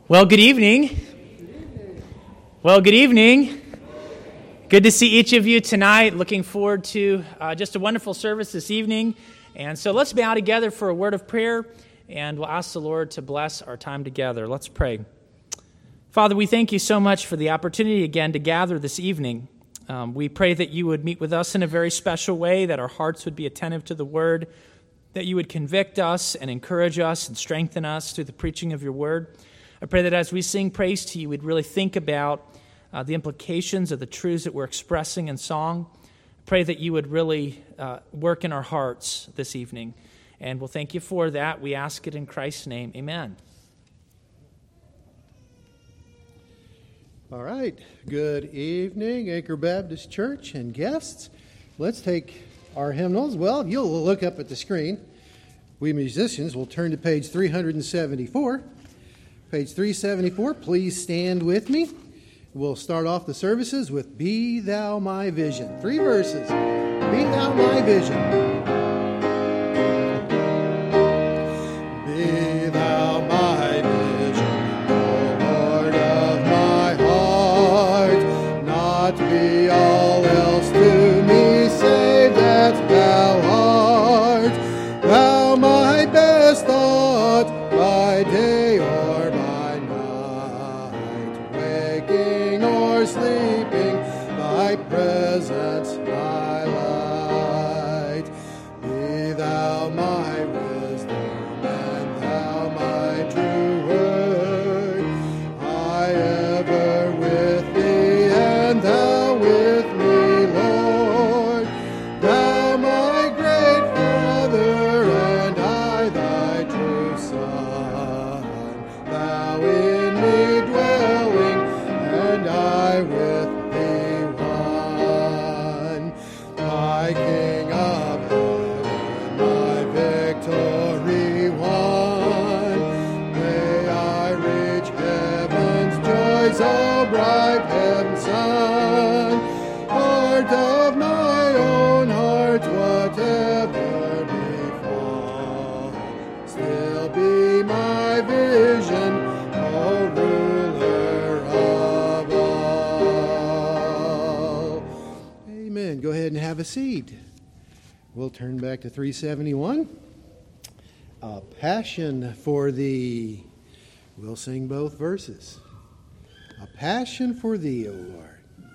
Well, good evening. Well, good evening. Good to see each of you tonight. Looking forward to just a wonderful service this evening. And so let's bow together for a word of prayer, and we'll ask the Lord to bless our time together. Let's pray. Father, we thank you so much for the opportunity again to gather this evening. We pray that you would meet with us in a very special way, that our hearts would be attentive to the word, that you would convict us and encourage us and strengthen us through the preaching of your word. I pray that as we sing praise to you, we'd really think about the implications of the truths that we're expressing in song. I pray that you would really work in our hearts this evening. And we'll thank you for that. We ask it in Christ's name. Amen. All right. Good evening, Anchor Baptist Church and guests. Let's take our hymnals. Well, you'll look up at the screen. We musicians will turn to page 374. Page 374, please stand with me. We'll start off the services with Be Thou My Vision. 3 verses. Be Thou My Vision. Be Thou my vision, O Lord of my heart, not be all else to me save that Thou art. Thou my best thought by day or by night, waking or sleeping, thy presence my light. Be thou my wisdom, and thou my true word. I ever with thee, and thou with me, Lord. Thou my great Father, and I thy true Son. Thou in me dwelling, and I with thee one. My King of heaven, my victory won. May I reach heaven's joys, O bright heaven's sun. Heart of my own heart, whatever befall, still be my vision, O ruler of all. Amen. Go ahead and have a seat. We'll turn back to 371. A passion for thee. We'll sing both verses. A passion for thee, O Lord.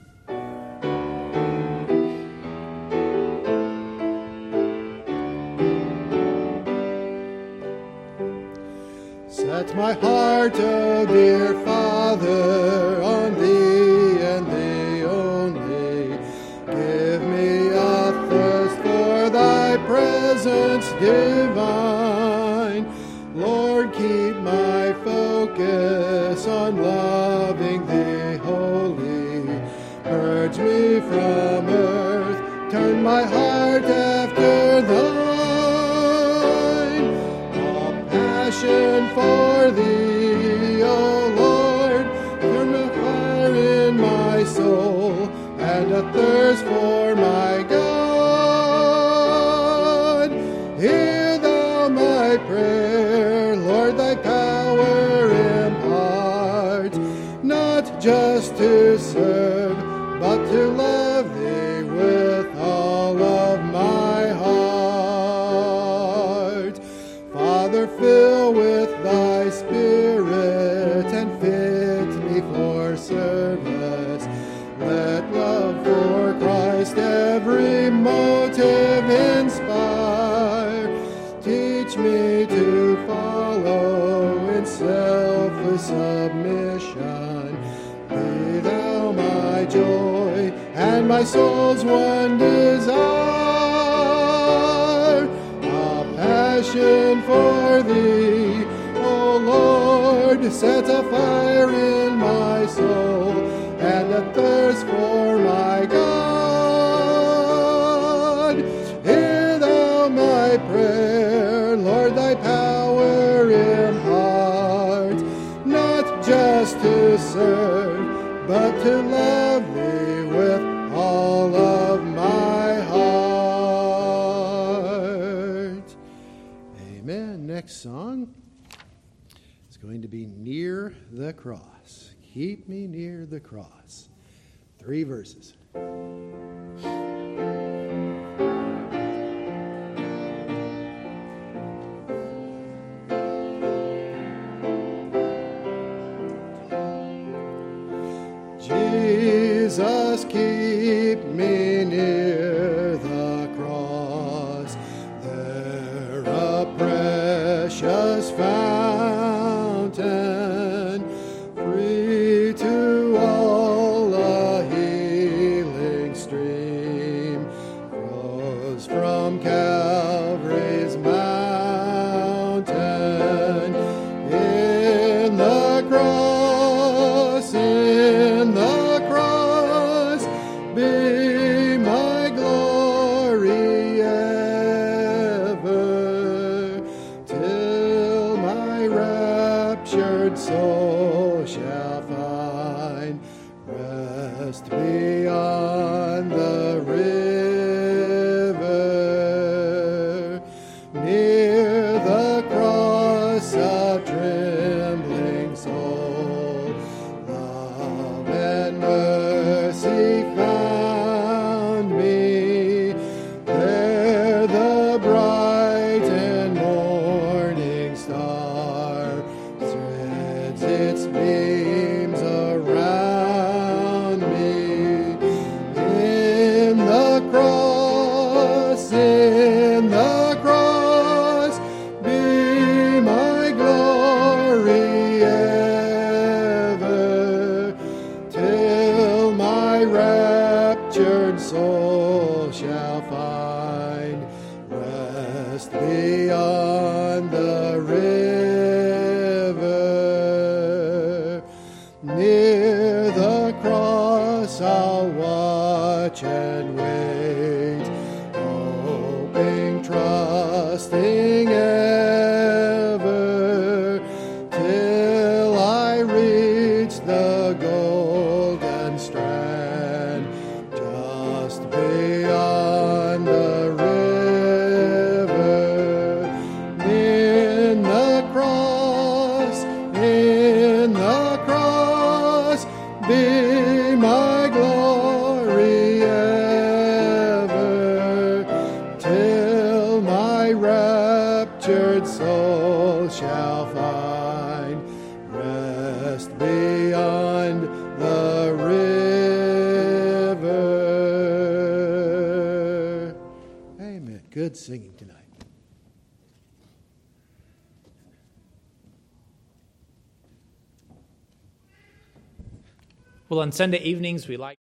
Set my heart, O dear Father, on thee and thee only. Give me a thirst for thy presence divine. Lord, keep my focus on loving thee wholly. Purge me from earth, turn my heart after thine. A passion for thee, O Lord, burn a fire in my soul, and a thirst for my God. Hear thou my prayer, Lord, thy power impart, not just to serve, but to love thee with all of my heart. Father, fill with thy Spirit and fit me for service. Let love for Christ every motive inspire. Teach me to follow in selfless submission. Be thou my joy and my soul's one desire. A passion for thee, O Lord, set a fire in my soul, and a thirst for my God. Hear thou my prayer, Lord, thy power impart, not just to serve, but to love thee with all of my heart. Amen. Next song is going to be near the cross. Keep me near the cross. 3 verses. Jesus, keep me near the cross, there a precious fountain, free to all a healing stream, flows from Calvary's mountain. In the cross, be my glory ever, till my raptured soul shall find rest beyond the river. Near the cross a trembling soul, love and mercy found me. There the bright and morning star spreads its beams around me. In the cross, be my glory ever, till my raptured soul shall find rest beyond the river. Near the cross I'll watch and wait, hoping, trusting ever, till I reach the golden strand, just beyond the river. In the cross, be my glory ever, till my raptured soul shall find rest beyond the river. Amen. Good singing tonight. Well, on Sunday evenings, we like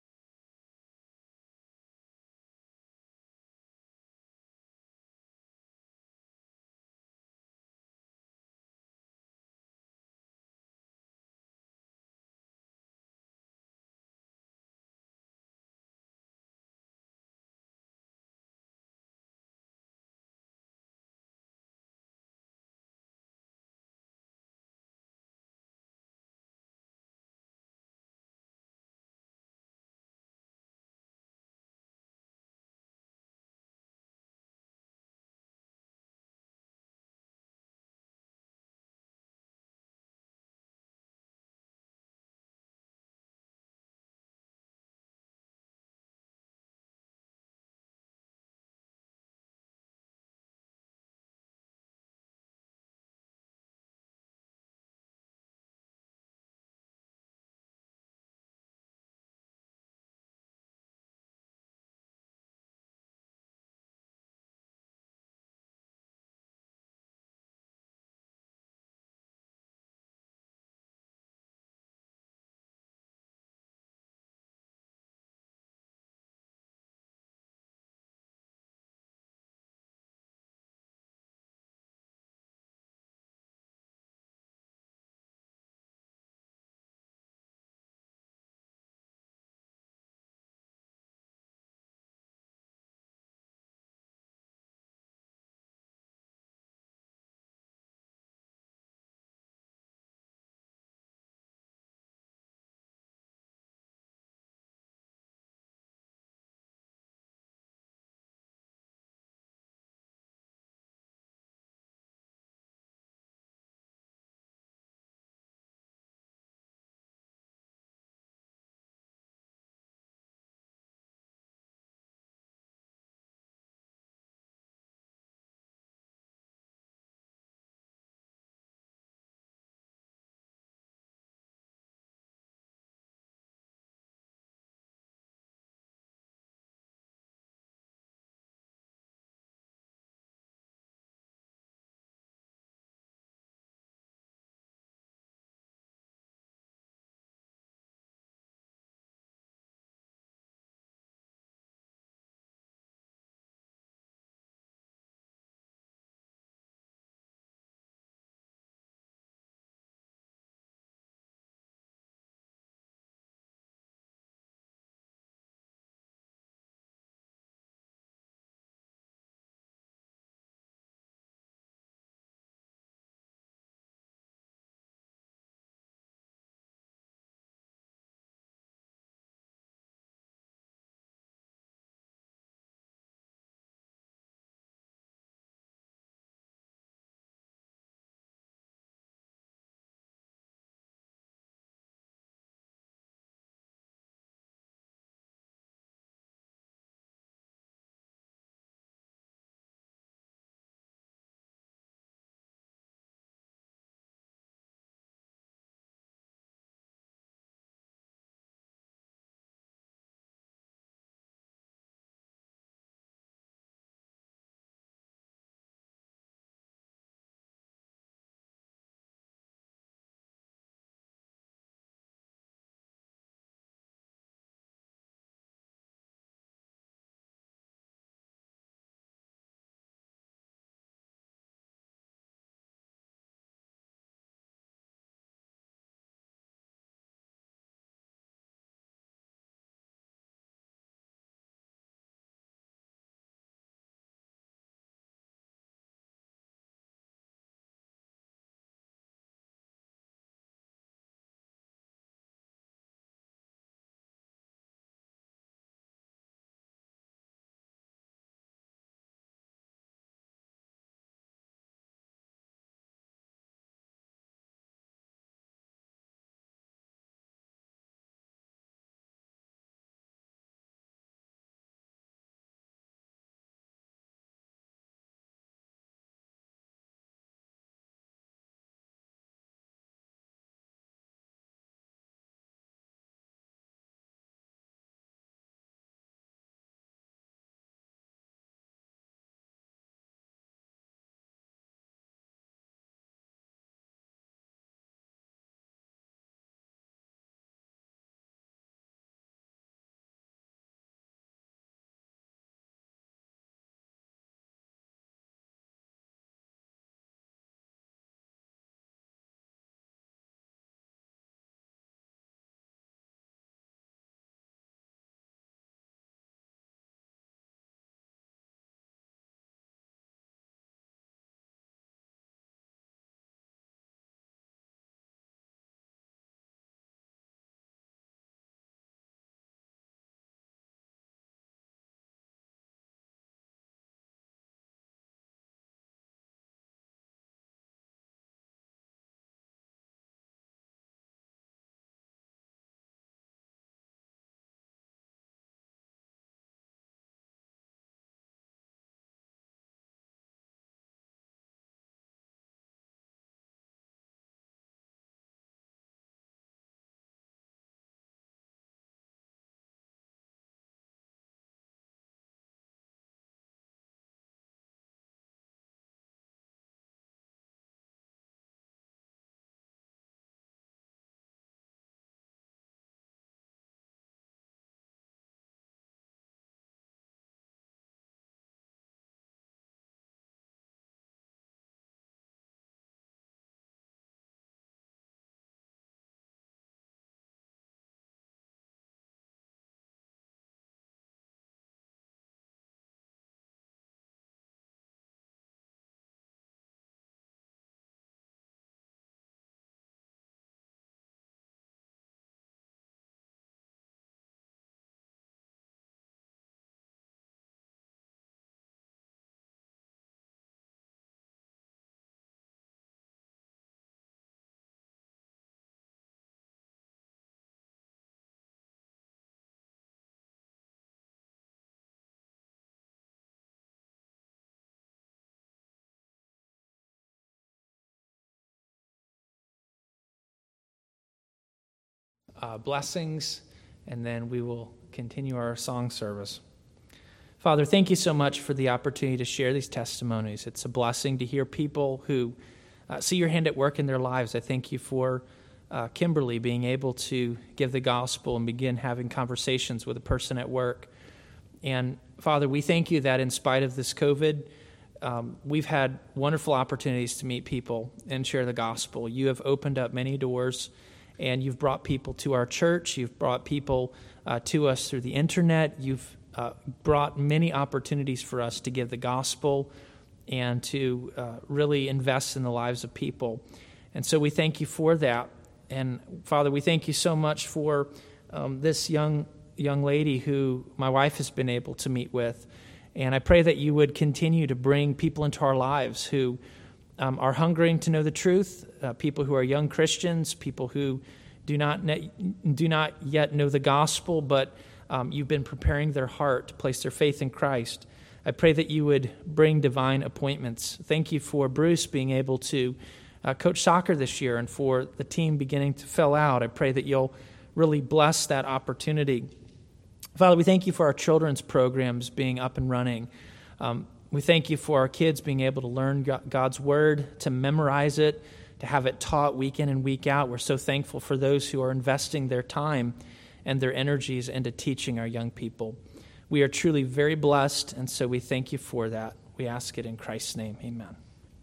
blessings, and then we will continue our song service. Father, thank you so much for the opportunity to share these testimonies. It's a blessing to hear people who see your hand at work in their lives. I thank you for Kimberly being able to give the gospel and begin having conversations with a person at work. And Father, we thank you that in spite of this COVID, we've had wonderful opportunities to meet people and share the gospel. You have opened up many doors, and you've brought people to our church. You've brought people to us through the internet. You've brought many opportunities for us to give the gospel and to really invest in the lives of people. And so we thank you for that. And Father, we thank you so much for this young lady who my wife has been able to meet with. And I pray that you would continue to bring people into our lives who are hungering to know the truth, people who are young Christians, people who do not yet know the gospel, but you've been preparing their heart to place their faith in Christ. I pray that you would bring divine appointments. Thank you for Bruce being able to coach soccer this year and for the team beginning to fill out. I pray that you'll really bless that opportunity. Father, we thank you for our children's programs being up and running. We thank you for our kids being able to learn God's word, to memorize it, to have it taught week in and week out. We're so thankful for those who are investing their time and their energies into teaching our young people. We are truly very blessed, and so we thank you for that. We ask it in Christ's name. Amen.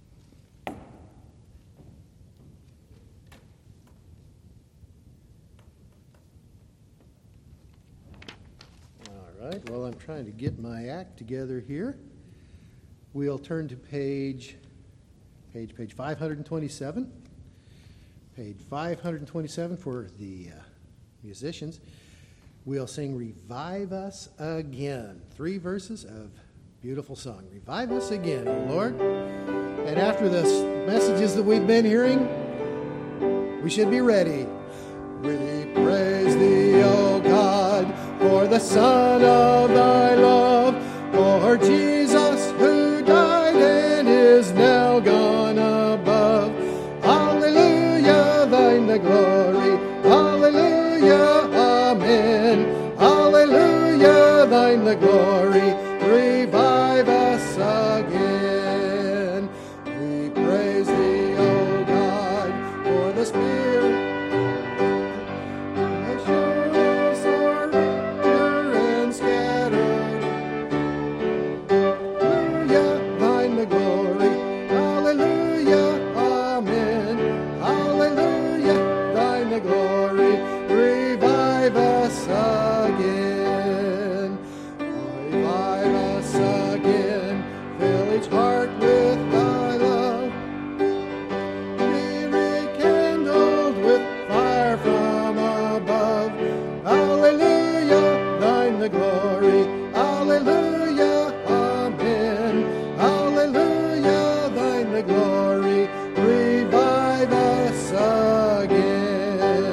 All right, well, I'm trying to get my act together here. We'll turn to page 527. Page 527 for the musicians. We'll sing Revive Us Again. 3 verses of beautiful song. Revive us again, O Lord. And after the messages that we've been hearing, we should be ready. We praise thee, O God, for the Son of thy love, for Jesus who died and is now gone above. Hallelujah, thine the glory. Hallelujah, amen. Hallelujah, thine the glory. Revive us again. We praise thee, O God, for the Spirit. Nations are pure and scattered. Hallelujah, thine the glory. Hallelujah, amen. Hallelujah, thine the glory. Revive us again. Revive us again. Fill each heart with thy love. Be rekindled with fire from above. Hallelujah, thine the glory. Hallelujah, amen. Hallelujah, thine the glory. Revive us again.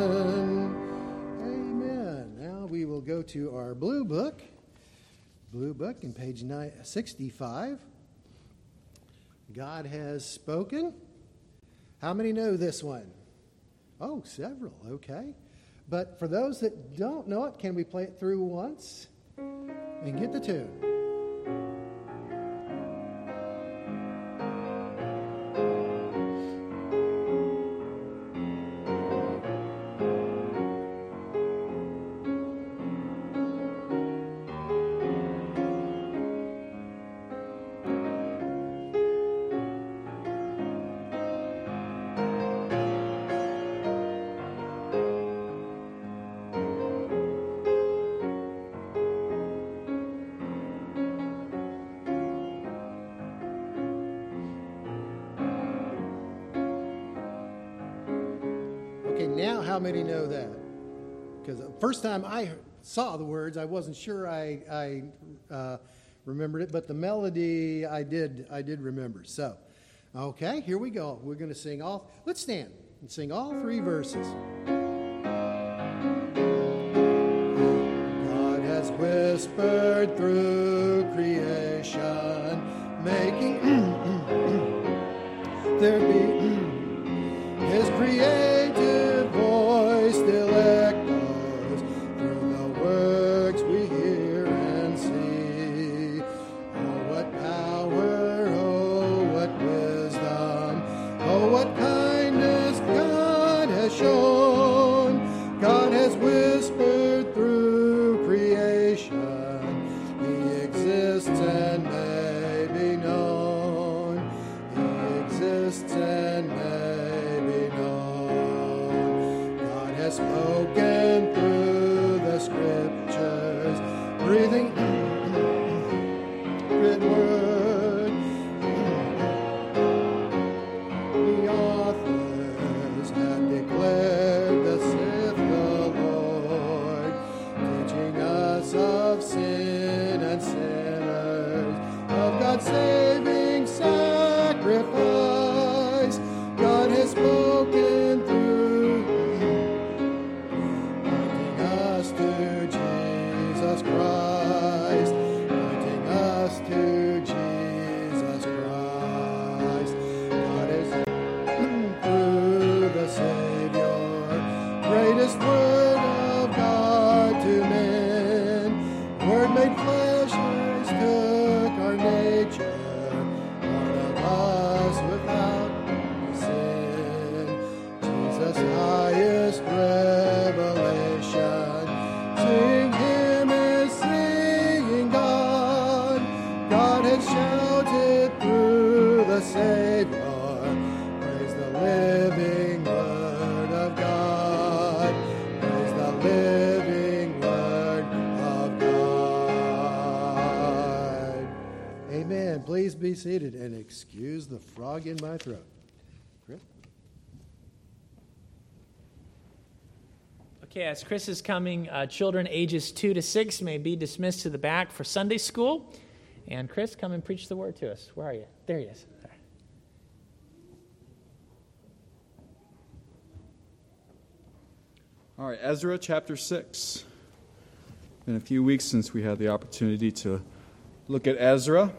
Amen. Now we will go to our blue book. Blue book in page 65. God has spoken. How many know this one? Oh, several. Okay. But for those that don't know it, can we play it through once and get the tune? Okay, now how many know that? Because the first time I saw the words, I wasn't sure I remembered it, but the melody I did remember. So, okay, here we go. We're going to sing all. Let's stand and sing all 3 verses. God has whispered through creation, making there be His creative voice still has spoken through the Scriptures, breathing written word. The authors have declared the saith the Lord, teaching us of sin and sinners, of God's saving sacrifice. God has spoken through, pointing us to Jesus Christ, pointing us to Jesus Christ. God is through the Savior, greatest word of God to men. Word made flesh, Christ took our nature, born of us without sin. Jesus' highest revelation, seeing Him is seeing God. God has shouted through the Savior, praise the living Word of God, praise the living Word of God. Amen. Please be seated and excuse the frog in my throat. Chris? Okay, as Chris is coming, children ages 2 to 6 may be dismissed to the back for Sunday school. And Chris, come and preach the word to us. Where are you? There he is. There. All right, Ezra chapter 6. Been a few weeks since we had the opportunity to look at Ezra.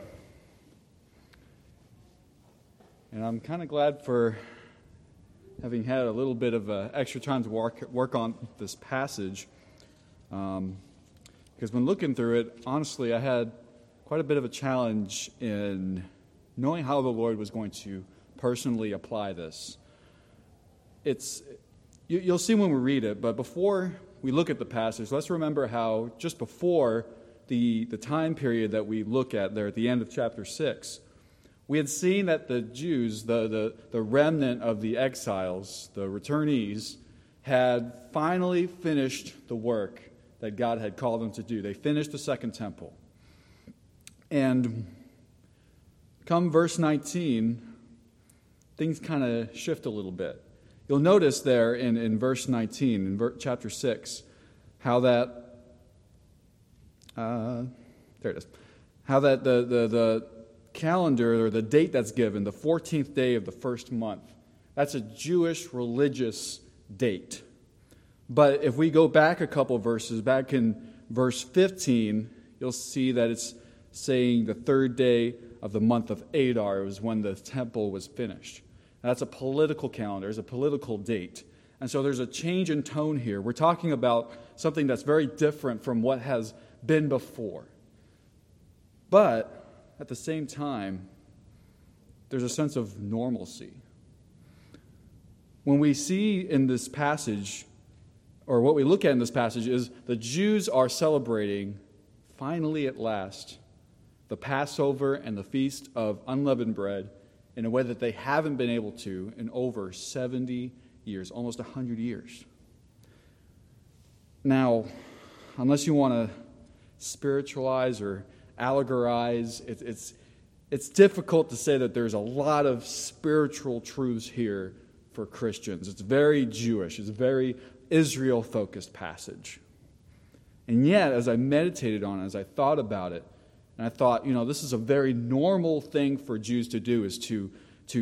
And I'm kind of glad for having had a little bit of extra time to work on this passage. Because when looking through it, honestly, I had quite a bit of a challenge in knowing how the Lord was going to personally apply this. You'll see when we read it, but before we look at the passage, let's remember how just before the time period that we look at there at the end of chapter 6, we had seen that the Jews, the remnant of the exiles, the returnees, had finally finished the work that God had called them to do. They finished the second temple. And come verse 19, things kind of shift a little bit. You'll notice there in verse 19, in chapter 6, how that, there it is, how that the calendar, or the date that's given, the 14th day of the first month, that's a Jewish religious date. But if we go back a couple verses, back in verse 15, you'll see that it's saying the third day of the month of Adar was when the temple was finished. That's a political calendar, it's a political date. And so there's a change in tone here. We're talking about something that's very different from what has been before. But at the same time, there's a sense of normalcy. When we see in this passage, or what we look at in this passage, is the Jews are celebrating, finally at last, the Passover and the Feast of Unleavened Bread in a way that they haven't been able to in over 70 years, almost 100 years. Now, unless you want to spiritualize or allegorize, it's difficult to say that there's a lot of spiritual truths here for Christians. It's very Jewish. It's a very Israel-focused passage. And yet, as I meditated on it, as I thought about it, and I thought, this is a very normal thing for Jews to do, is to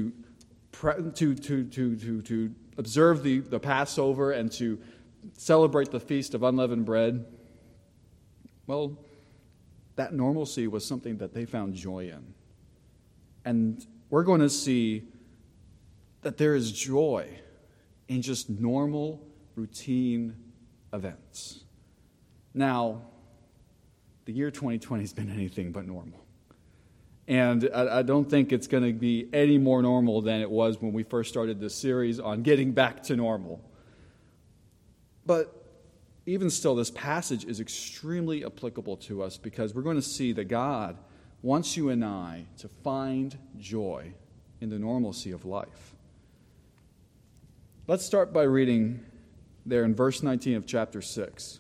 observe the Passover and to celebrate the Feast of Unleavened Bread. Well, that normalcy was something that they found joy in. And we're going to see that there is joy in just normal, routine events. Now, the year 2020 has been anything but normal. And I don't think it's going to be any more normal than it was when we first started this series on getting back to normal. But even still, this passage is extremely applicable to us because we're going to see that God wants you and I to find joy in the normalcy of life. Let's start by reading there in verse 19 of chapter 6.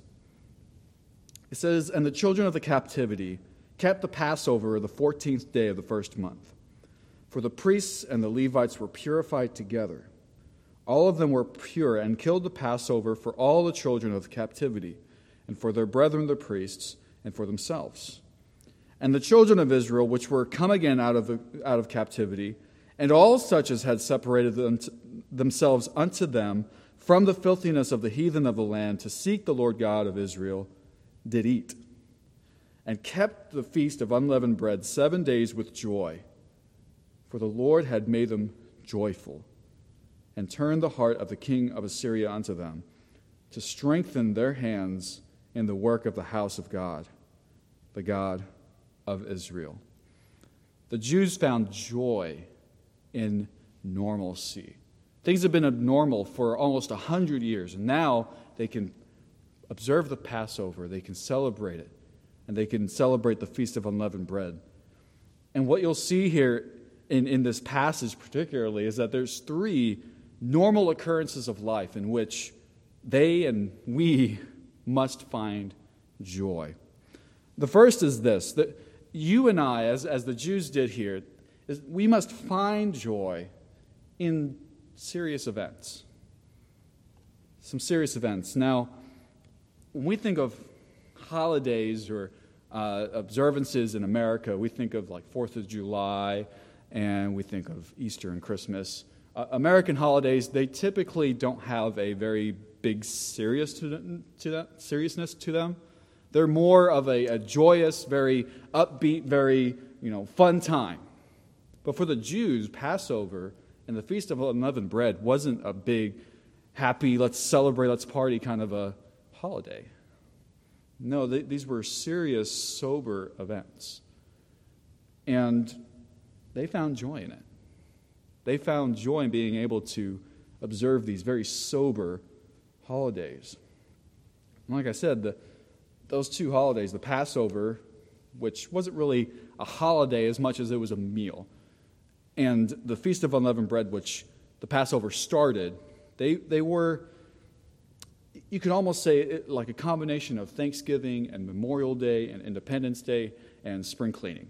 It says, "And the children of the captivity kept the Passover the 14th day of the first month. For the priests and the Levites were purified together. All of them were pure and killed the Passover for all the children of the captivity, and for their brethren the priests, and for themselves. And the children of Israel, which were come again out of captivity, and all such as had separated themselves unto them from the filthiness of the heathen of the land to seek the Lord God of Israel, did eat, and kept the feast of unleavened bread 7 days with joy. For the Lord had made them joyful, and turned the heart of the king of Assyria unto them, to strengthen their hands in the work of the house of God, the God of Israel." The Jews found joy in normalcy. Things have been abnormal for almost 100 years, and now they can observe the Passover, they can celebrate it, and they can celebrate the Feast of Unleavened Bread. And what you'll see here in this passage particularly is that there's 3 normal occurrences of life in which they and we must find joy. The first is this, that you and I, as the Jews did here, is we must find joy in serious events. Some serious events. Now, when we think of holidays or observances in America, we think of like 4th of July, and we think of Easter and Christmas. American holidays, they typically don't have a very big seriousness to them. They're more of a joyous, very upbeat, very fun time. But for the Jews, Passover and the Feast of Unleavened Bread wasn't a big, happy, let's celebrate, let's party kind of a holiday. No, these were serious, sober events. And they found joy in it. They found joy in being able to observe these very sober holidays. And like I said, those 2 holidays, the Passover, which wasn't really a holiday as much as it was a meal, and the Feast of Unleavened Bread, which the Passover started, they were, you could almost say, like a combination of Thanksgiving and Memorial Day and Independence Day and spring cleaning.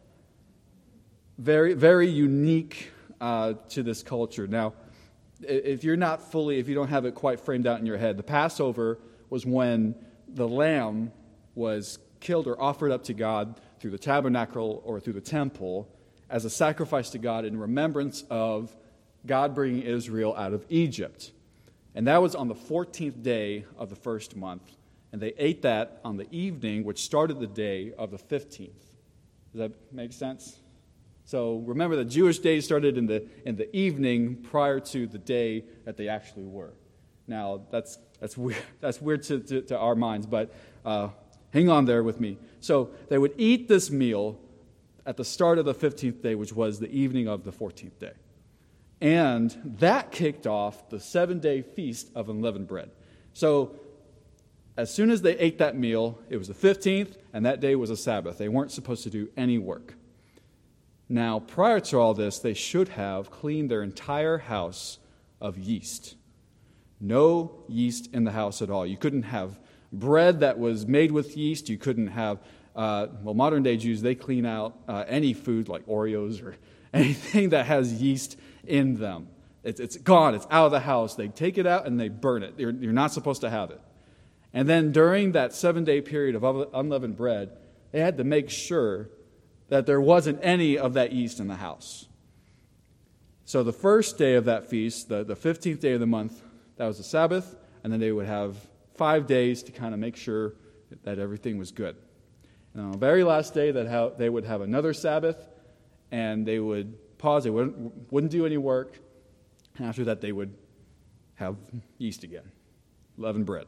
Very, very unique to this culture. Now, if you don't have it quite framed out in your head, the Passover was when the lamb was killed or offered up to God through the tabernacle or through the temple as a sacrifice to God in remembrance of God bringing Israel out of Egypt. And that was on the 14th day of the first month. And they ate that on the evening, which started the day of the 15th. Does that make sense? So remember, the Jewish days started in the evening prior to the day that they actually were. Now, that's weird. That's weird to our minds, but hang on there with me. So they would eat this meal at the start of the 15th day, which was the evening of the 14th day. And that kicked off the 7-day Feast of Unleavened Bread. So as soon as they ate that meal, it was the 15th, and that day was a Sabbath. They weren't supposed to do any work. Now, prior to all this, they should have cleaned their entire house of yeast. No yeast in the house at all. You couldn't have bread that was made with yeast. You couldn't have, modern-day Jews, they clean out any food like Oreos or anything that has yeast in them. It's gone. It's out of the house. They take it out and they burn it. You're not supposed to have it. And then during that 7-day period of unleavened bread, they had to make sure that there wasn't any of that yeast in the house. So the first day of that feast, the 15th day of the month, that was the Sabbath, and then they would have 5 days to kind of make sure that everything was good. And on the very last day, they would have another Sabbath, and they would pause. They wouldn't do any work. And after that, they would have yeast again, leavened bread.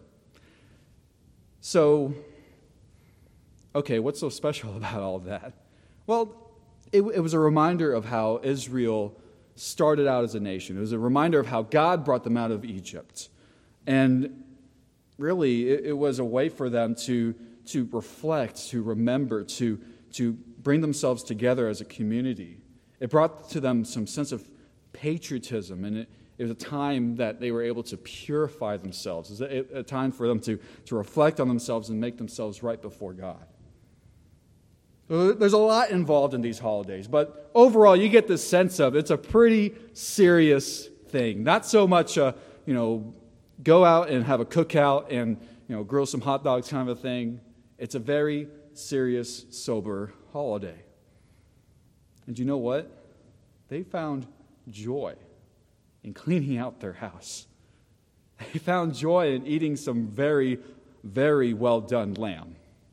So, okay, what's so special about all that? Well, it was a reminder of how Israel started out as a nation. It was a reminder of how God brought them out of Egypt. And really, it was a way for them to reflect, to remember, to bring themselves together as a community. It brought to them some sense of patriotism, and It was a time that they were able to purify themselves. It was a time for them to reflect on themselves and make themselves right before God. So there's a lot involved in these holidays, but overall you get this sense of it's a pretty serious thing. Not so much go out and have a cookout and grill some hot dogs kind of a thing. It's a very serious, sober holiday. And you know what? They found joy in cleaning out their house. They found joy in eating some very, very well done lamb.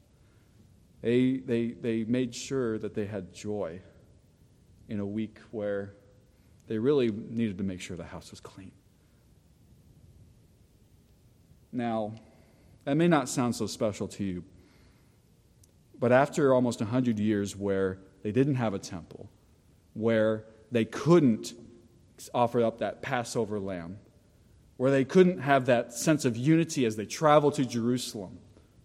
They made sure that they had joy in a week where they really needed to make sure the house was clean. Now, that may not sound so special to you, but after almost 100 years where they didn't have a temple, where they couldn't offer up that Passover lamb, where they couldn't have that sense of unity as they traveled to Jerusalem,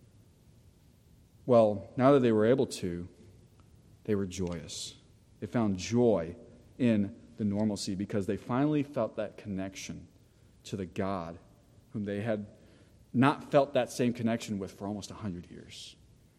well, now that they were able to, they were joyous. They found joy in the normalcy because they finally felt that connection to the God whom they had not felt that same connection with for almost 100 years.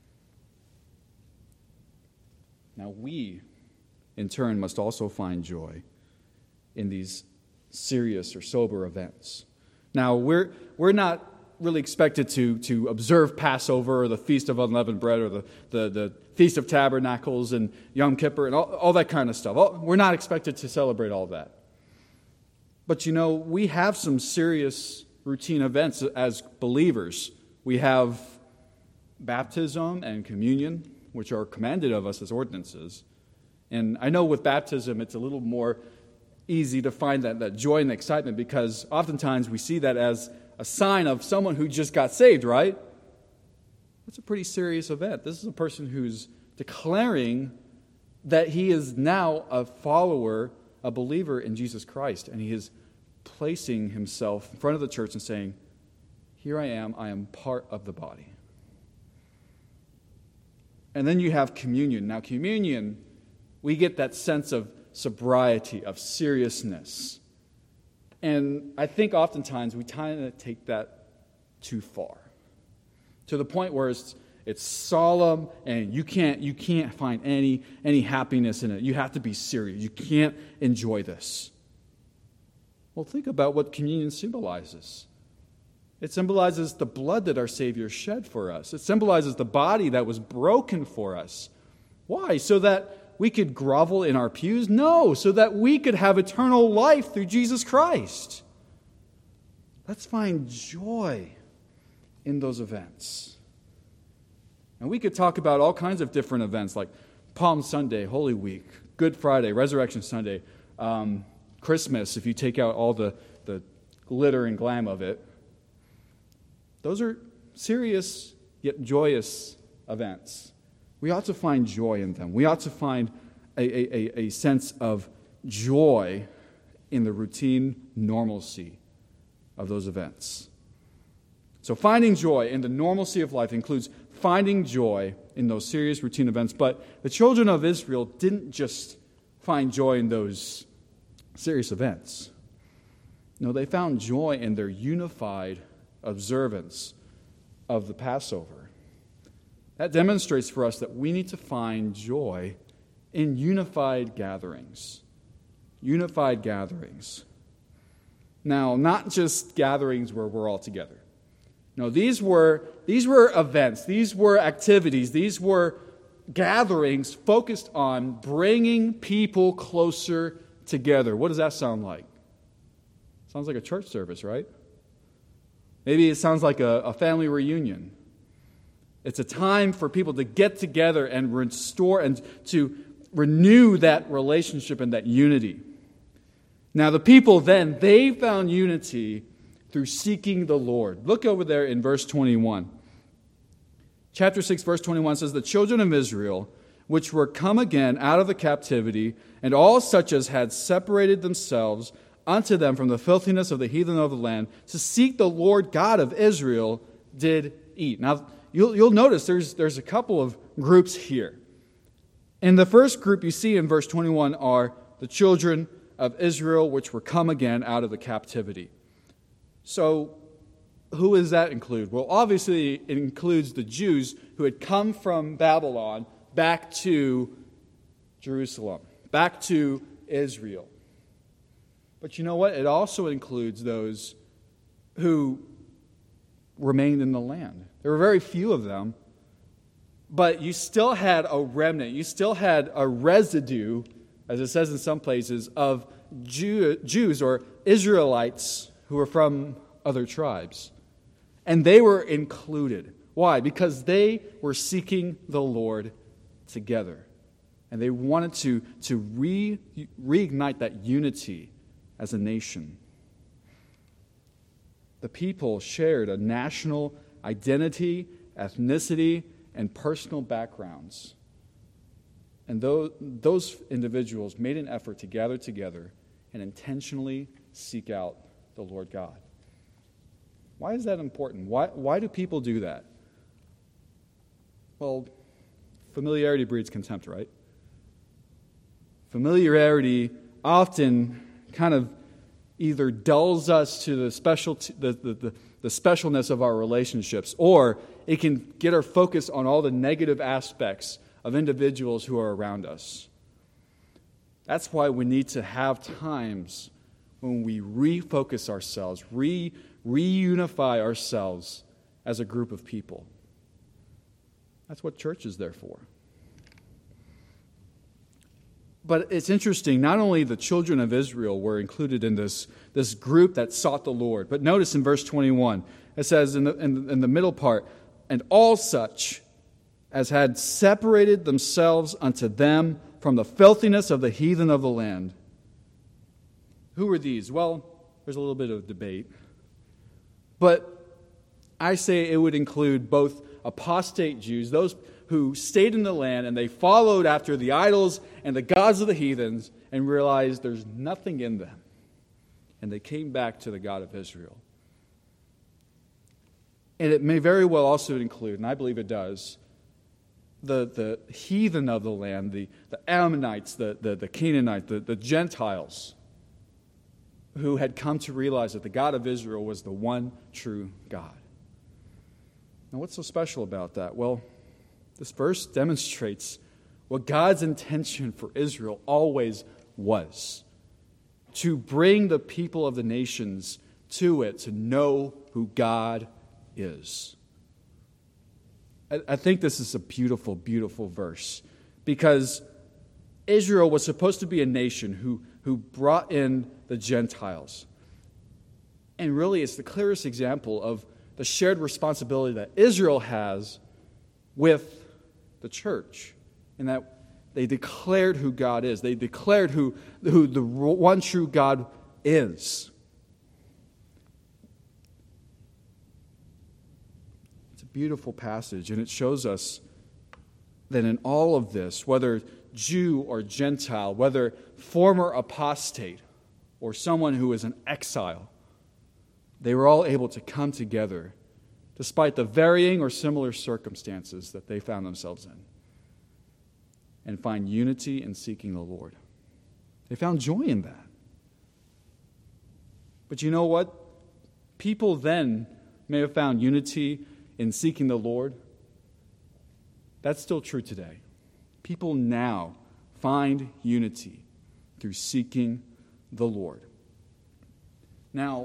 Now we, in turn, must also find joy in these serious or sober events. Now, we're not really expected to observe Passover or the Feast of Unleavened Bread or the Feast of Tabernacles and Yom Kippur and all that kind of stuff. We're not expected to celebrate all that. But we have some serious routine events as believers. We have baptism and communion, which are commanded of us as ordinances. And I know with baptism it's a little more easy to find that joy and excitement because oftentimes we see that as a sign of someone who just got saved, right? That's a pretty serious event. This is a person who's declaring that he is now a follower, a believer in Jesus Christ, and he is placing himself in front of the church and saying, here I am part of the body. And then you have communion. Now communion, we get that sense of sobriety, of seriousness. And I think oftentimes we kind of take that too far, to the point where it's solemn and you can't find any happiness in it. You have to be serious. You can't enjoy this. Well, think about what communion symbolizes. It symbolizes the blood that our Savior shed for us. It symbolizes the body that was broken for us. Why? So that we could grovel in our pews? No, so that we could have eternal life through Jesus Christ. Let's find joy in those events. And we could talk about all kinds of different events like Palm Sunday, Holy Week, Good Friday, Resurrection Sunday, Christmas, if you take out all the glitter and glam of it. Those are serious yet joyous events. We ought to find joy in them. We ought to find a sense of joy in the routine normalcy of those events. So finding joy in the normalcy of life includes finding joy in those serious routine events. But the children of Israel didn't just find joy in those serious events. No, they found joy in their unified observance of the Passover. That demonstrates for us that we need to find joy in unified gatherings. Unified gatherings. Now, not just gatherings where we're all together. No, these were events, these were activities, these were gatherings focused on bringing people closer together. What does that sound like? Sounds like a church service, right? Maybe it sounds like a family reunion. It's a time for people to get together and restore and to renew that relationship and that unity. Now, the people then, they found unity through seeking the Lord. Look over there in verse 21. Chapter 6, verse 21 says, "The children of Israel, which were come again out of the captivity, and all such as had separated themselves unto them from the filthiness of the heathen of the land, to seek the Lord God of Israel, did eat." Now, you'll notice there's a couple of groups here. And the first group you see in verse 21 are the children of Israel, which were come again out of the captivity. So, who does that include? Well, obviously it includes the Jews who had come from Babylon back to Jerusalem, back to Israel. But you know what? It also includes those who remained in the land. There were very few of them, but you still had a remnant. You still had a residue, as it says in some places, of Jews or Israelites who were from other tribes. And they were included. Why? Because they were seeking the Lord together. And they wanted to reignite that unity as a nation. The people shared a national identity, ethnicity, and personal backgrounds. And those individuals made an effort to gather together and intentionally seek out the Lord God. Why is that important? Why do people do that? Well, familiarity breeds contempt, right? Familiarity often kind of either dulls us to the specialness of our relationships, or it can get our focus on all the negative aspects of individuals who are around us. That's why we need to have times when we refocus ourselves, reunify ourselves as a group of people. That's what church is there for. But it's interesting, not only the children of Israel were included in this group that sought the Lord, but notice in verse 21, it says in the middle part, and all such as had separated themselves unto them from the filthiness of the heathen of the land. Who were these? Well, there's a little bit of debate. But I say it would include both apostate Jews, those who stayed in the land and they followed after the idols and the gods of the heathens and realized there's nothing in them. And they came back to the God of Israel. And it may very well also include, and I believe it does, the heathen of the land, the Ammonites, the Canaanites, the Gentiles, who had come to realize that the God of Israel was the one true God. Now, what's so special about that? Well, this verse demonstrates what God's intention for Israel always was: to bring the people of the nations to it, to know who God is. I think this is a beautiful, beautiful verse, because Israel was supposed to be a nation who brought in the Gentiles. And really, it's the clearest example of the shared responsibility that Israel has with the church, in that they declared who God is. They declared who the one true God is. It's a beautiful passage, and it shows us that in all of this, whether Jew or Gentile, whether former apostate or someone who is an exile, they were all able to come together despite the varying or similar circumstances that they found themselves in, and find unity in seeking the Lord. They found joy in that. But you know what? People then may have found unity in seeking the Lord. That's still true today. People now find unity through seeking the Lord. Now,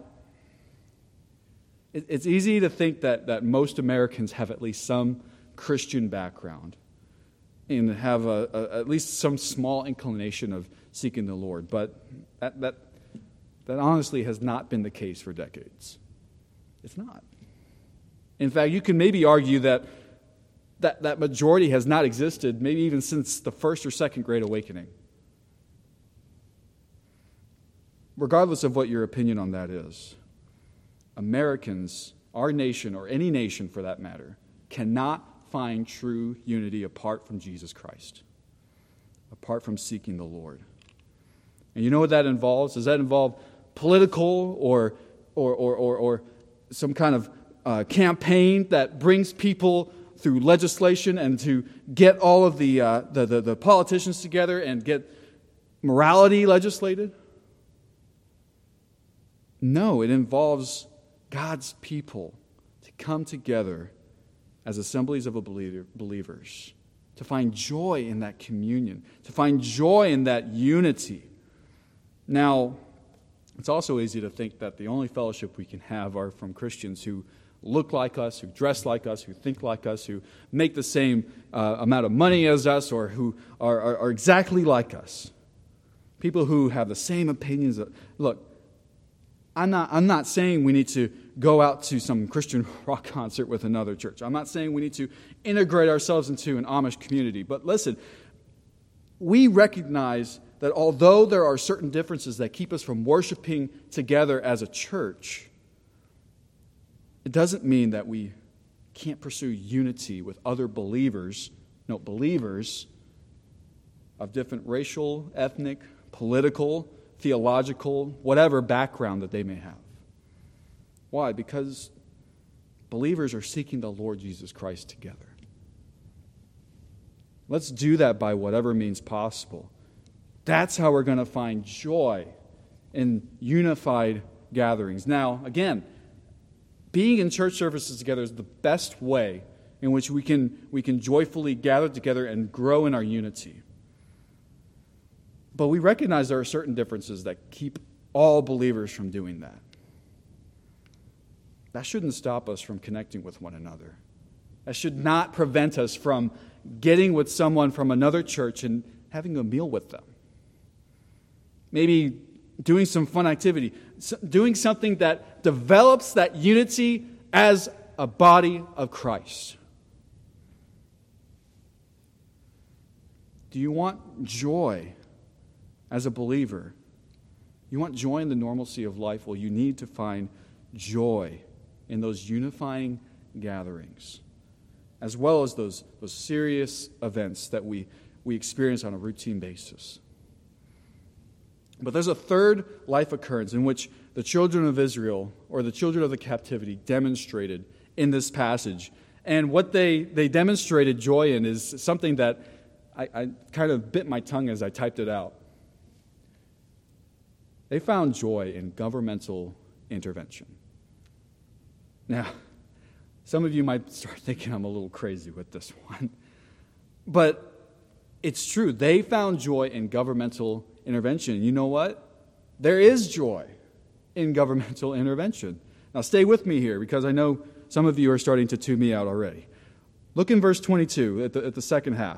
it's easy to think that most Americans have at least some Christian background and have at least some small inclination of seeking the Lord. But that honestly has not been the case for decades. It's not. In fact, you can maybe argue that majority has not existed maybe even since the first or second Great Awakening. Regardless of what your opinion on that is, Americans, our nation, or any nation for that matter, cannot find true unity apart from Jesus Christ, apart from seeking the Lord. And you know what that involves? Does that involve political or some kind of campaign that brings people through legislation and to get all of the politicians together and get morality legislated? No, it involves God's people to come together as assemblies of believers, to find joy in that communion, to find joy in that unity. Now, it's also easy to think that the only fellowship we can have are from Christians who look like us, who dress like us, who think like us, who make the same amount of money as us, or who are exactly like us. People who have the same opinions. Look, I'm not saying we need to go out to some Christian rock concert with another church. I'm not saying we need to integrate ourselves into an Amish community. But listen, we recognize that although there are certain differences that keep us from worshiping together as a church, it doesn't mean that we can't pursue unity with other believers of different racial, ethnic, political, theological, whatever background that they may have. Why? Because believers are seeking the Lord Jesus Christ together. Let's do that by whatever means possible. That's how we're going to find joy in unified gatherings. Now, again, being in church services together is the best way in which we can joyfully gather together and grow in our unity. But we recognize there are certain differences that keep all believers from doing that. That shouldn't stop us from connecting with one another. That should not prevent us from getting with someone from another church and having a meal with them. Maybe doing some fun activity, doing something that develops that unity as a body of Christ. Do you want joy as a believer? You want joy in the normalcy of life? Well, you need to find joy in those unifying gatherings, as well as those serious events that we experience on a routine basis. But there's a third life occurrence in which the children of Israel, or the children of the captivity, demonstrated in this passage. And what they demonstrated joy in is something that I kind of bit my tongue as I typed it out. They found joy in governmental intervention. Now, some of you might start thinking I'm a little crazy with this one. But it's true. They found joy in governmental intervention. You know what? There is joy in governmental intervention. Now, stay with me here, because I know some of you are starting to tune me out already. Look in verse 22 at the second half.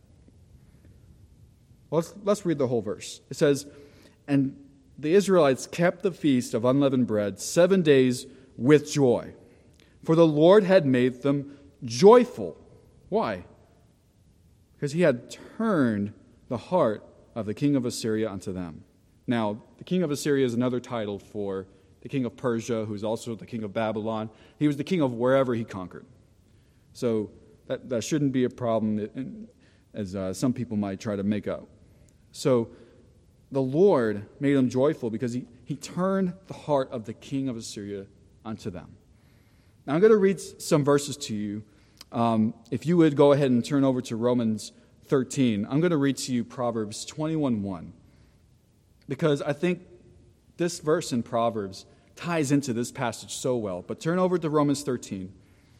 Let's read the whole verse. It says, "And the Israelites kept the feast of unleavened bread 7 days with joy, for the Lord had made them joyful." Why? Because he had turned the heart of the king of Assyria unto them. Now, the king of Assyria is another title for the king of Persia, who's also the king of Babylon. He was the king of wherever he conquered. So that shouldn't be a problem, as some people might try to make out. So the Lord made them joyful because he turned the heart of the king of Assyria unto them. Now I'm going to read some verses to you. If you would go ahead and turn over to Romans 13, I'm going to read to you Proverbs 21:1, because I think this verse in Proverbs ties into this passage so well. But turn over to Romans 13.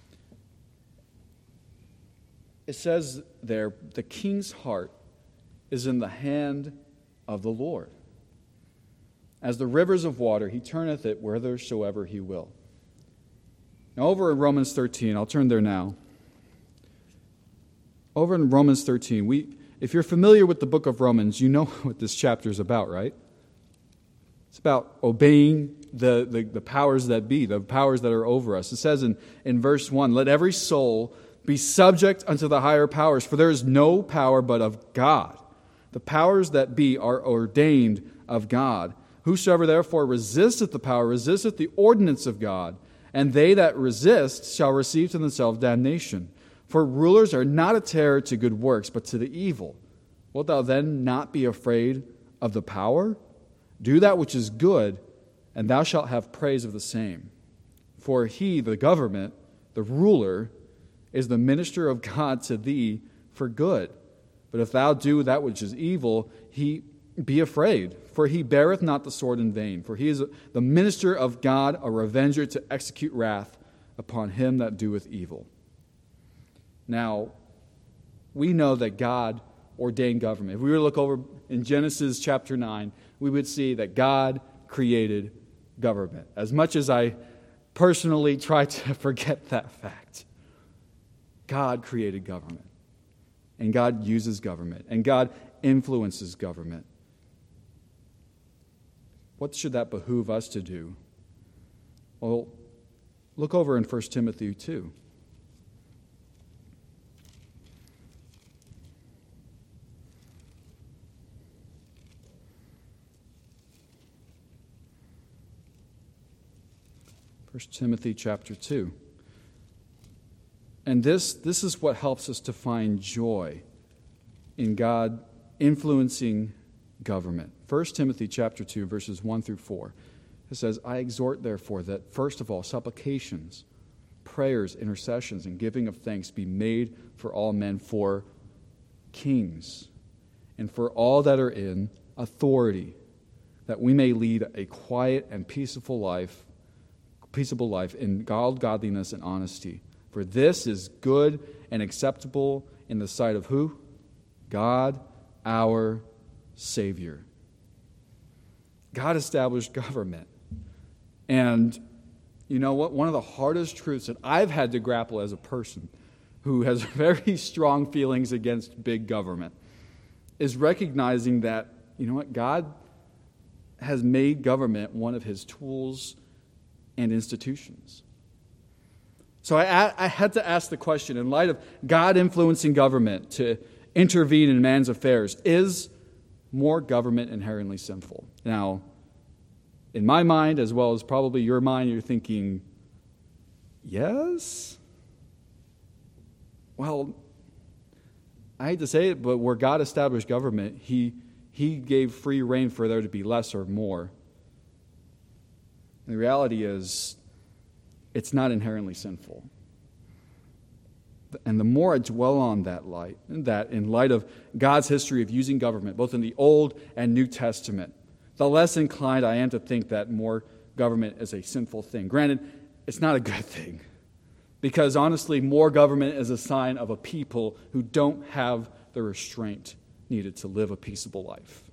It says there, "The king's heart is in the hand of the Lord. As the rivers of water, he turneth it whithersoever he will." Now over in Romans 13, I'll turn there now. Over in Romans 13, if you're familiar with the book of Romans, you know what this chapter is about, right? It's about obeying the powers that be, the powers that are over us. It says in verse 1, "Let every soul be subject unto the higher powers, for there is no power but of God. The powers that be are ordained of God. Whosoever therefore resisteth the power resisteth the ordinance of God, and they that resist shall receive to themselves damnation. For rulers are not a terror to good works, but to the evil. Wilt thou then not be afraid of the power? Do that which is good, and thou shalt have praise of the same. For he, the government, the ruler, is the minister of God to thee for good. But if thou do that which is evil, he be afraid, for he beareth not the sword in vain. For he is the minister of God, a revenger to execute wrath upon him that doeth evil. Now, we know that God ordained government. If we were to look over in Genesis chapter 9, we would see that God created government. As much as I personally try to forget that fact, God created government. And God uses government. And God influences government. What should that behoove us to do? Well, look over in 1 Timothy 2. First Timothy chapter 2. And this is what helps us to find joy in God influencing government. 1 Timothy chapter 2, verses 1 through 4. It says, I exhort, therefore, that first of all, supplications, prayers, intercessions, and giving of thanks be made for all men, for kings, and for all that are in authority, that we may lead a quiet and peaceable life in all godliness and honesty. For this is good and acceptable in the sight of who? God, our Savior. God established government. And you know what? One of the hardest truths that I've had to grapple as a person who has very strong feelings against big government is recognizing that, you know what? God has made government one of his tools and institutions. So I had to ask the question, in light of God influencing government to intervene in man's affairs, is more government inherently sinful? Now, in my mind, as well as probably your mind, you're thinking, yes? Well, I hate to say it, but where God established government, He gave free rein for there to be less or more. And the reality is, it's not inherently sinful. And the more I dwell on that in light of God's history of using government, both in the Old and New Testament, the less inclined I am to think that more government is a sinful thing. Granted, it's not a good thing, because honestly, more government is a sign of a people who don't have the restraint needed to live a peaceable life.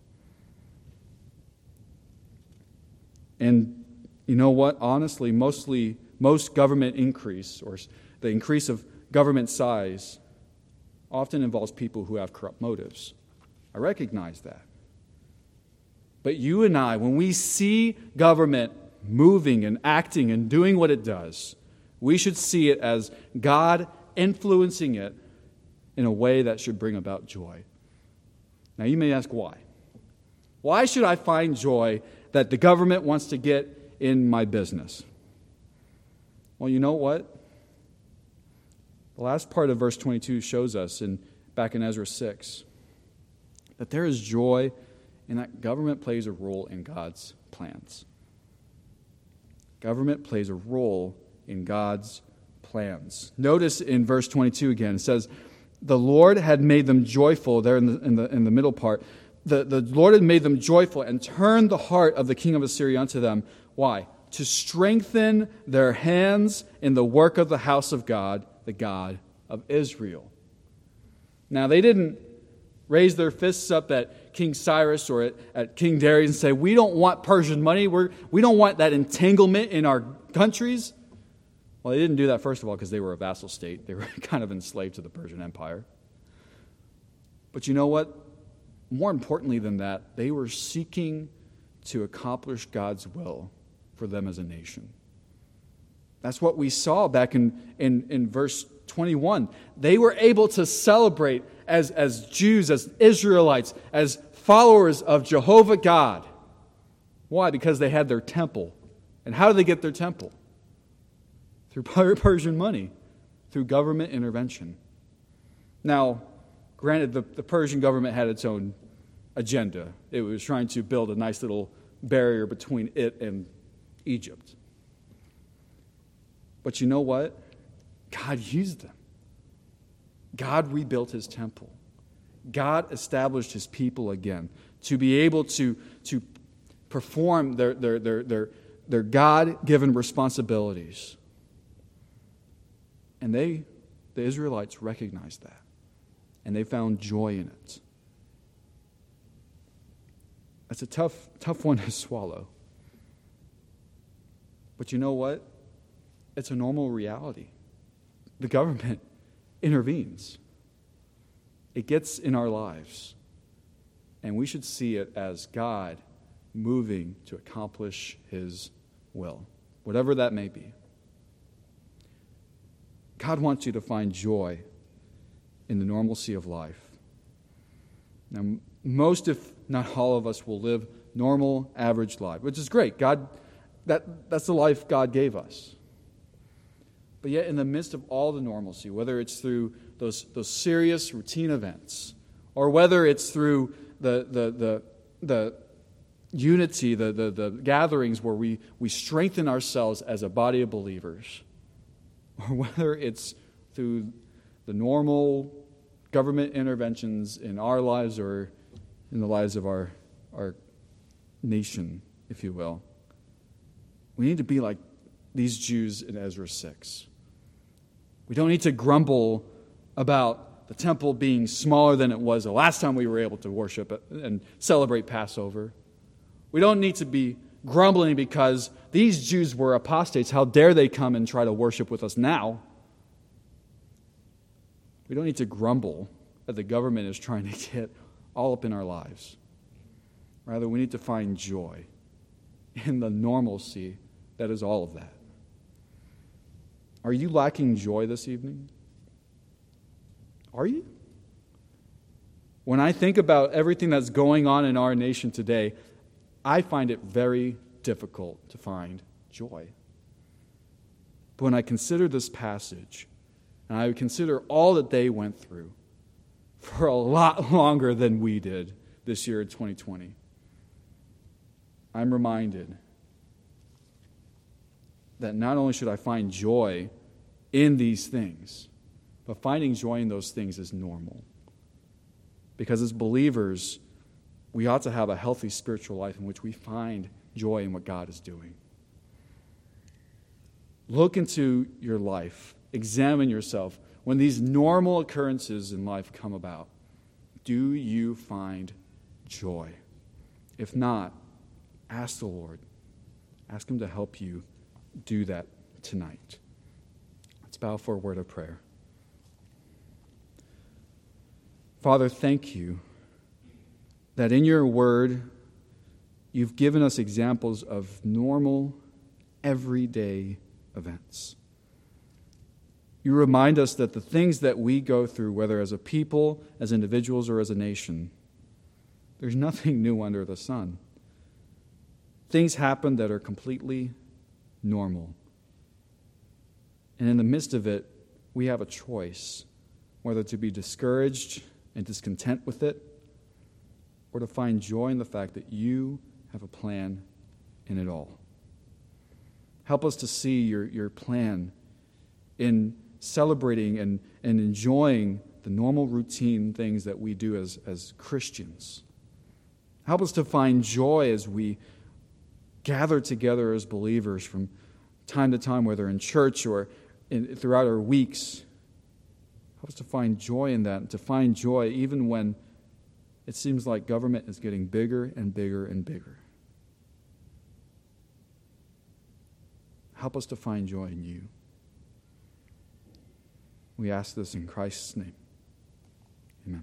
And you know what? Honestly, most government increase, or the increase of government size, often involves people who have corrupt motives. I recognize that. But you and I, when we see government moving and acting and doing what it does, we should see it as God influencing it in a way that should bring about joy. Now you may ask why. Why should I find joy that the government wants to get in my business? Well, you know what? The last part of verse 22 shows us, back in Ezra 6, that there is joy in that government plays a role in God's plans. Government plays a role in God's plans. Notice in verse 22 again, it says, the Lord had made them joyful, there in the middle part. The Lord had made them joyful and turned the heart of the king of Assyria unto them. Why? To strengthen their hands in the work of the house of God, the God of Israel. Now, they didn't raise their fists up at King Cyrus or at King Darius and say, we don't want Persian money, we don't want that entanglement in our countries. Well, they didn't do that, first of all, because they were a vassal state. They were kind of enslaved to the Persian Empire. But you know what? More importantly than that, they were seeking to accomplish God's will for them as a nation. That's what we saw back in verse 21. They were able to celebrate as Jews, as Israelites, as followers of Jehovah God. Why? Because they had their temple. And how did they get their temple? Through Persian money, through government intervention. Now, granted, the Persian government had its own agenda. It was trying to build a nice little barrier between it and Egypt. But you know what? God used them. God rebuilt his temple. God established his people again to be able to perform their God-given responsibilities. And the Israelites recognized that, and they found joy in it. That's a tough one to swallow. But you know what? It's a normal reality. The government intervenes. It gets in our lives. And we should see it as God moving to accomplish His will, whatever that may be. God wants you to find joy in the normalcy of life. Now, most, if not all of us, will live normal, average lives, which is great. That's the life God gave us. But yet, in the midst of all the normalcy, whether it's through those serious routine events, or whether it's through the unity, the gatherings where we strengthen ourselves as a body of believers, or whether it's through the normal government interventions in our lives or in the lives of our nation, if you will, we need to be like these Jews in Ezra 6. We don't need to grumble about the temple being smaller than it was the last time we were able to worship it and celebrate Passover. We don't need to be grumbling because these Jews were apostates. How dare they come and try to worship with us now? We don't need to grumble that the government is trying to get all up in our lives. Rather, we need to find joy in the normalcy that is all of that. Are you lacking joy this evening? Are you? When I think about everything that's going on in our nation today, I find it very difficult to find joy. But when I consider this passage, and I consider all that they went through for a lot longer than we did this year in 2020, I'm reminded that not only should I find joy in these things, but finding joy in those things is normal. Because as believers, we ought to have a healthy spiritual life in which we find joy in what God is doing. Look into your life. Examine yourself. When these normal occurrences in life come about, do you find joy? If not, ask the Lord. Ask Him to help you do that tonight. Let's bow for a word of prayer. Father, thank you that in your word you've given us examples of normal, everyday events. You remind us that the things that we go through, whether as a people, as individuals, or as a nation, there's nothing new under the sun. Things happen that are completely normal. And in the midst of it, we have a choice, whether to be discouraged and discontent with it, or to find joy in the fact that you have a plan in it all. Help us to see your plan in celebrating and enjoying the normal routine things that we do as Christians. Help us to find joy as we gather together as believers from time to time, whether in church or throughout our weeks. Help us to find joy in that, and to find joy even when it seems like government is getting bigger and bigger and bigger. Help us to find joy in you. We ask this in Christ's name. Amen.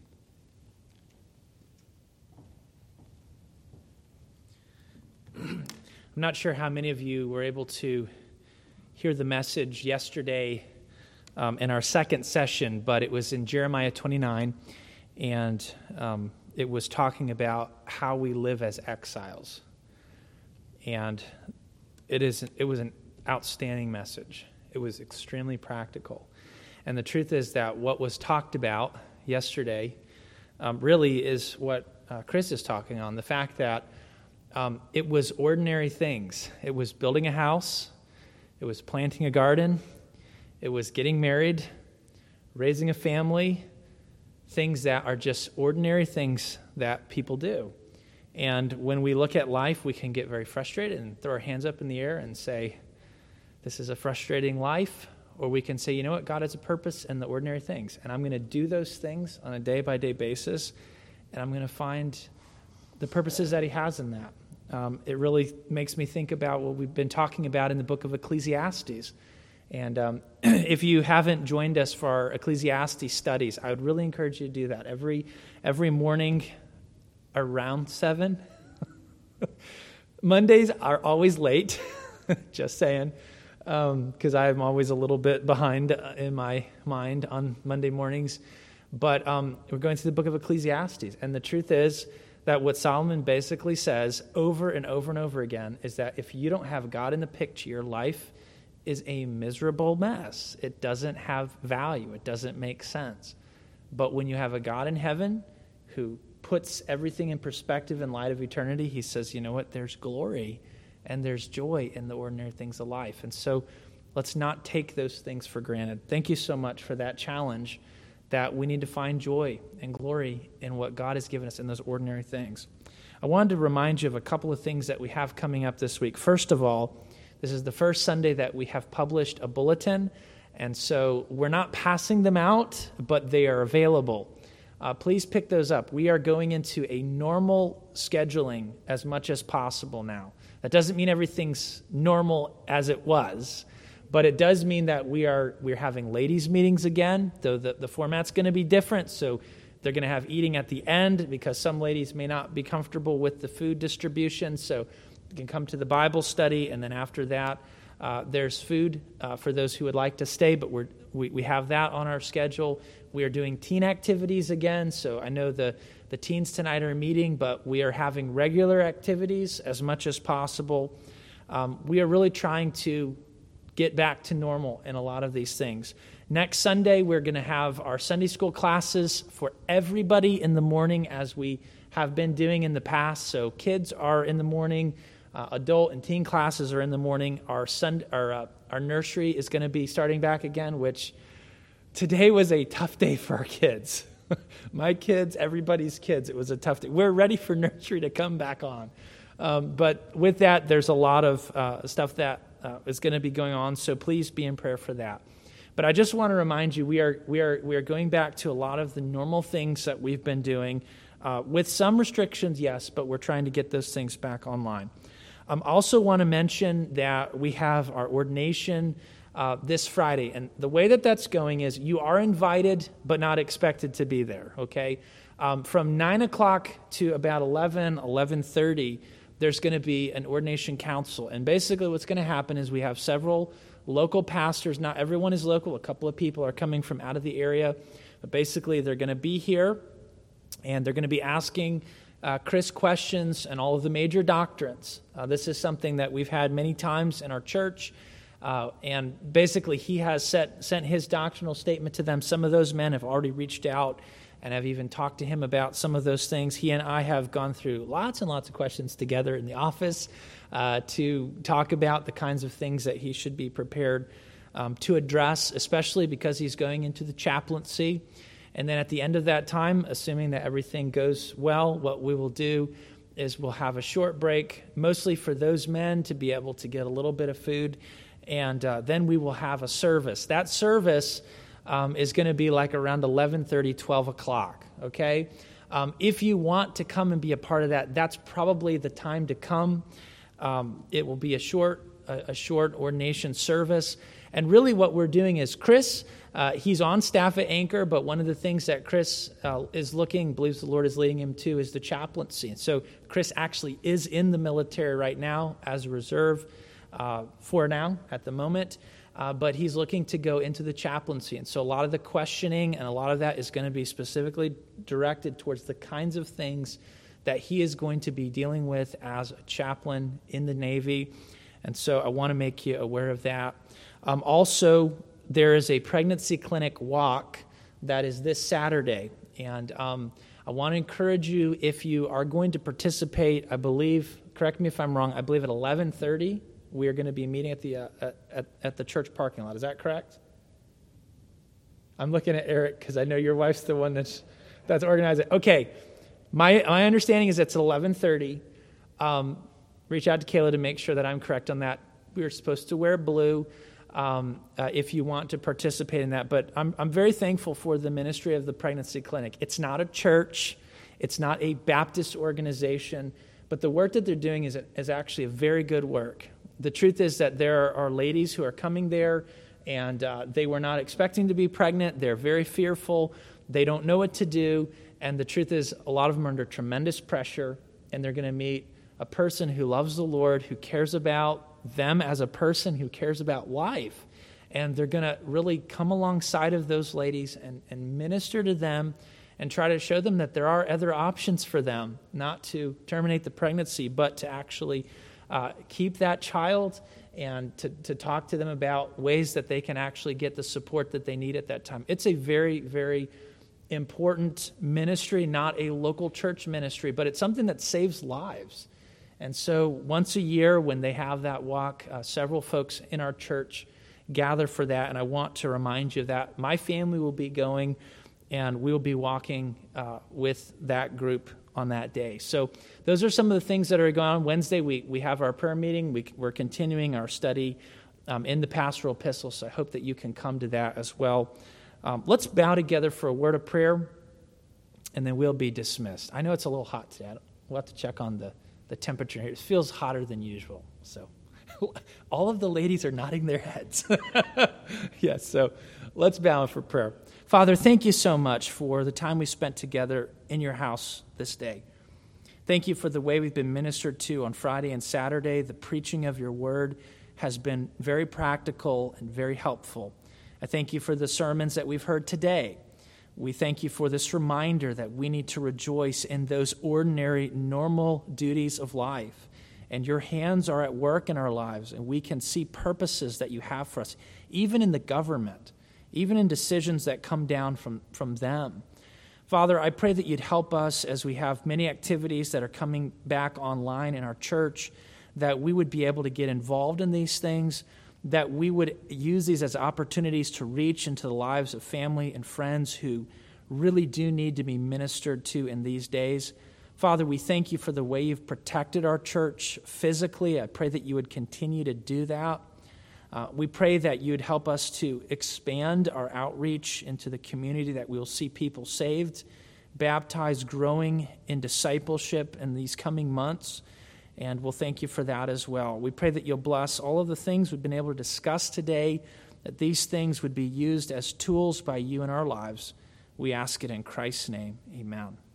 I'm not sure how many of you were able to hear the message yesterday in our second session, but it was in Jeremiah 29, and it was talking about how we live as exiles. And it was an outstanding message. It was extremely practical. And the truth is that what was talked about yesterday really is what Chris is talking on, the fact that it was ordinary things. It was building a house. It was planting a garden. It was getting married, raising a family, things that are just ordinary things that people do. And when we look at life, we can get very frustrated and throw our hands up in the air and say, this is a frustrating life. Or we can say, you know what, God has a purpose in the ordinary things. And I'm going to do those things on a day-by-day basis. And I'm going to find the purposes that he has in that. It really makes me think about what we've been talking about in the book of Ecclesiastes. And if you haven't joined us for our Ecclesiastes studies, I would really encourage you to do that. Every morning around 7. Mondays are always late, just saying, because I'm always a little bit behind in my mind on Monday mornings. But we're going through the book of Ecclesiastes. And the truth is that what Solomon basically says over and over and over again is that if you don't have God in the picture, your life is a miserable mess. It doesn't have value. It doesn't make sense. But when you have a God in heaven who puts everything in perspective in light of eternity, he says, you know what, there's glory and there's joy in the ordinary things of life. And so let's not take those things for granted. Thank you so much for that challenge, that we need to find joy and glory in what God has given us in those ordinary things. I wanted to remind you of a couple of things that we have coming up this week. First of all, this is the first Sunday that we have published a bulletin, and so we're not passing them out, but they are available. Please pick those up. We are going into a normal scheduling as much as possible now. That doesn't mean everything's normal as it was, but it does mean that we're having ladies' meetings again, though the format's going to be different, so they're going to have eating at the end because some ladies may not be comfortable with the food distribution, so you can come to the Bible study, and then after that, there's food for those who would like to stay, but we have that on our schedule. We are doing teen activities again, so I know the teens tonight are meeting, but we are having regular activities as much as possible. We are really trying to get back to normal in a lot of these things. Next Sunday, we're going to have our Sunday school classes for everybody in the morning as we have been doing in the past. So kids are in the morning. Adult and teen classes are in the morning. Our nursery is going to be starting back again, which today was a tough day for our kids. My kids, everybody's kids, it was a tough day. We're ready for nursery to come back on. But with that, there's a lot of stuff that is going to be going on, so please be in prayer for that. But I just want to remind you, we are going back to a lot of the normal things that we've been doing, with some restrictions, yes, but we're trying to get those things back online. I also want to mention that we have our ordination this Friday. And the way that that's going is you are invited but not expected to be there, okay? From 9 o'clock to about 11:30, there's going to be an ordination council. And basically what's going to happen is we have several local pastors. Not everyone is local. A couple of people are coming from out of the area. But basically they're going to be here, and they're going to be asking Chris questions and all of the major doctrines. This is something that we've had many times in our church. And basically, he has sent his doctrinal statement to them. Some of those men have already reached out and have even talked to him about some of those things. He and I have gone through lots and lots of questions together in the office to talk about the kinds of things that he should be prepared to address, especially because he's going into the chaplaincy. And then at the end of that time, assuming that everything goes well, what we will do is we'll have a short break, mostly for those men to be able to get a little bit of food. And then we will have a service. That service is going to be like around 11:30, 12 o'clock, okay? If you want to come and be a part of that, that's probably the time to come. It will be a short ordination service. And really what we're doing is Chris, he's on staff at Anchor, but one of the things that Chris believes the Lord is leading him to is the chaplaincy. And so Chris actually is in the military right now as a reserve for now at the moment, but he's looking to go into the chaplaincy. And so a lot of the questioning and a lot of that is going to be specifically directed towards the kinds of things that he is going to be dealing with as a chaplain in the Navy. And so I want to make you aware of that. Also, there is a pregnancy clinic walk that is this Saturday. And I want to encourage you, if you are going to participate, I believe, correct me if I'm wrong, I believe at 11:30, we are going to be meeting at the church parking lot. Is that correct? I'm looking at Eric because I know your wife's the one that's organizing. Okay, My understanding is it's 11:30. Reach out to Kayla to make sure that I'm correct on that. We were supposed to wear blue if you want to participate in that. But I'm very thankful for the ministry of the Pregnancy Clinic. It's not a church. It's not a Baptist organization. But the work that they're doing is actually a very good work. The truth is that there are ladies who are coming there, and they were not expecting to be pregnant. They're very fearful. They don't know what to do. And the truth is, a lot of them are under tremendous pressure, and they're going to meet a person who loves the Lord, who cares about them as a person, who cares about life. And they're going to really come alongside of those ladies and minister to them and try to show them that there are other options for them, not to terminate the pregnancy, but to actually keep that child and to talk to them about ways that they can actually get the support that they need at that time. It's a very, very important ministry, not a local church ministry, but it's something that saves lives. And so once a year when they have that walk, several folks in our church gather for that, and I want to remind you of that. My family will be going, and we'll be walking with that group on that day. So those are some of the things that are going on. Wednesday, we have our prayer meeting. We're continuing our study in the pastoral epistles, so I hope that you can come to that as well. Let's bow together for a word of prayer, and then we'll be dismissed. I know it's a little hot today. We'll have to check on the temperature here. It feels hotter than usual. So all of the ladies are nodding their heads. Yes, so let's bow for prayer. Father, thank you so much for the time we spent together in your house this day. Thank you for the way we've been ministered to on Friday and Saturday. The preaching of your word has been very practical and very helpful. I thank you for the sermons that we've heard today. We thank you for this reminder that we need to rejoice in those ordinary, normal duties of life. And your hands are at work in our lives, and we can see purposes that you have for us, even in the government, even in decisions that come down from them. Father, I pray that you'd help us as we have many activities that are coming back online in our church, that we would be able to get involved in these things, that we would use these as opportunities to reach into the lives of family and friends who really do need to be ministered to in these days. Father, we thank you for the way you've protected our church physically. I pray that you would continue to do that. We pray that you'd help us to expand our outreach into the community, that we'll see people saved, baptized, growing in discipleship in these coming months. And we'll thank you for that as well. We pray that you'll bless all of the things we've been able to discuss today, that these things would be used as tools by you in our lives. We ask it in Christ's name. Amen.